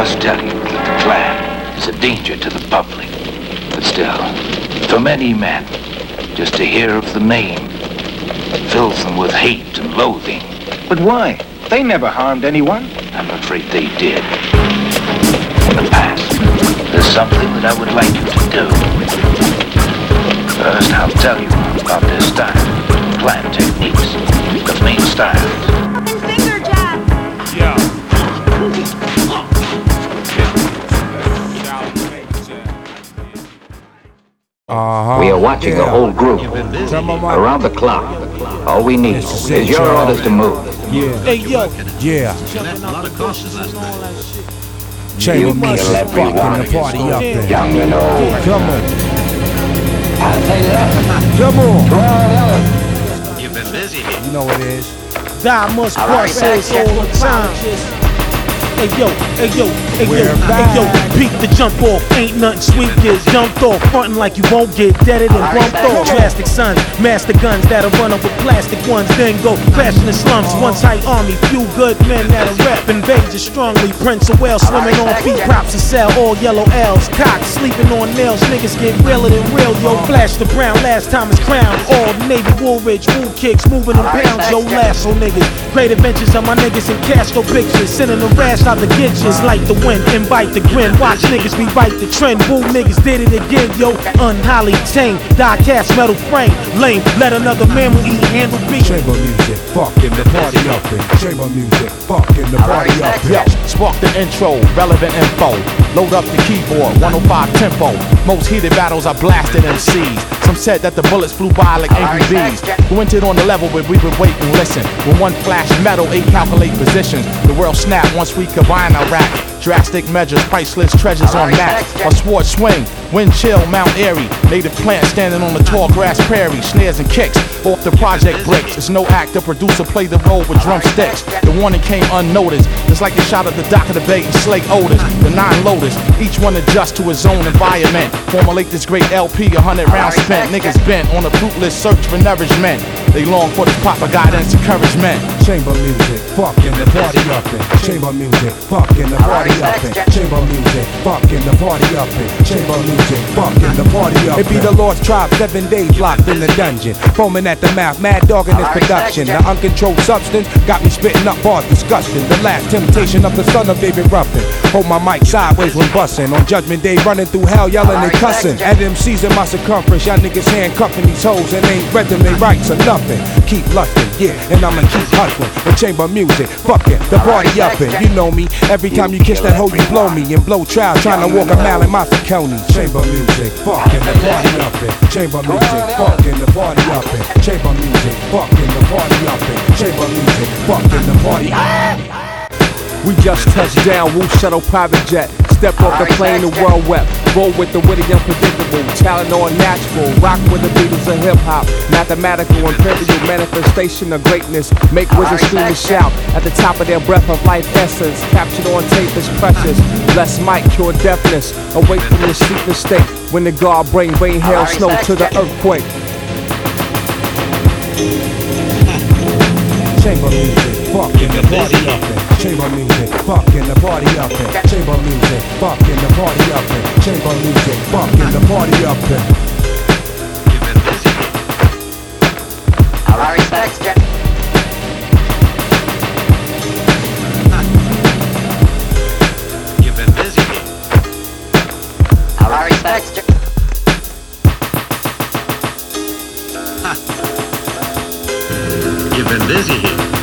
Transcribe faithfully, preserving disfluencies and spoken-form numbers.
must tell you, the plan is a danger to the public. But still, for many men, just to hear of the name fills them with hate and loathing. But why? They never harmed anyone. I'm afraid they did. In the past, there's something that I would like you to do. First, I'll tell you about their style, plan techniques, the main styles. Finger jab. Yeah. Uh-huh. We are watching yeah. the whole group around the clock. All we need is your orders to move. Yeah. Hey, yo. Yeah. A lot of caution last night. Chamber You music, kill everyone. fucking the party up there. Young and old. Come on. I'll tell you that. Come on. You've been busy here. You know what it is. Die must process all the time. Hey yo, hey yo, hey yo, We're hey yo, back. peek the jump off, ain't nothing sweet, get jumped off, frontin' like you won't get deaded and bumped off. Drastic sons, master guns that'll run up with plastic ones, then go crash in the slums. Once tight army, few good men that'll rap, invasion strongly. Prince of Wales swimming on feet, props to sell, all yellow L's, cocks sleeping on nails, niggas get realer than real, yo. Flash the brown, last time it's crowned, all Navy Woolridge, wool kicks, moving them pounds, yo. Lasso niggas, great adventures of my niggas in Castro pictures, sending the rash out the gitches like the wind, invite the grin. Watch niggas rewrite the trend. Woo niggas did it again, yo. Unholly tame, die cast metal frame. Lame, let another mammal eat, handle beat. Chamber music, fucking the party up there. Chamber music, fucking the party up there. Yo, spark the intro, relevant info. Load up the keyboard, one oh five tempo. Most heated battles are blasted M Cs. Some said that the bullets flew by like angry bees. Who entered on the level where we would wait and listen. When one flash metal, eight calculate positions. The world snapped once we combine our rap. Drastic measures, priceless treasures on maps. A sword swing, wind chill, Mount Airy. Native plant standing on the tall grass prairie. Snares and kicks off the project bricks. It's no act, the producer played the role with drumsticks. The warning came unnoticed. It's like the shot of the dock of the bay and Slake Otis. The nine loaders, each one adjusts to his own environment. Formulate this great L P, a hundred rounds spent. Niggas bent on a fruitless search for nourishment. They long for this proper guidance, encouragement. Chamber music, fucking the party up there. Chamber music, fucking the party up there. Chamber music, fucking the party up there. Chamber music, fucking the party up there. It be the Lost Tribe, seven days locked in the dungeon. Foaming at the mouth, mad dog in this production. The uncontrolled substance got me spitting up bars disgusting. The last temptation of the son of David Ruffin. Hold my mic sideways when bustin'. On Judgment Day, running through hell, yelling and cussing. At M Cs in my circumference, y'all niggas handcuffing these hoes and ain't read them they rights or nothing. Keep lustin', yeah, and I'ma keep hustling. The chamber music, fucking the party uppin'. You know me, every time you kiss that hoe, you blow me and blow trial, trying to walk a mile in my County. Chamber music, fucking the party uppin'. Chamber music, fucking the party uppin'. Chamber music, fucking the party uppin'. Chamber music, fucking the party. We just touched down, Woo Shuttle private jet. Step off the plane, the world wet. Roll with the witty, unpredictable. Talent on natural. Rock with the Beatles of hip hop. Mathematical, imperial manifestation of greatness. Make wizards scream and shout at the top of their breath of life essence. Captured on tape is precious. Bless mic, cure deafness. Awake from the sleepless state. When the guard bring rain, hail, snow to the earthquake. Chamber music, fucking the party up there. Chamber music, fucking the party up there. Chamber music, fucking the party up there. Chamber music, fucking the party up there. I respect you. You've been busy. I respect you. You've been busy here.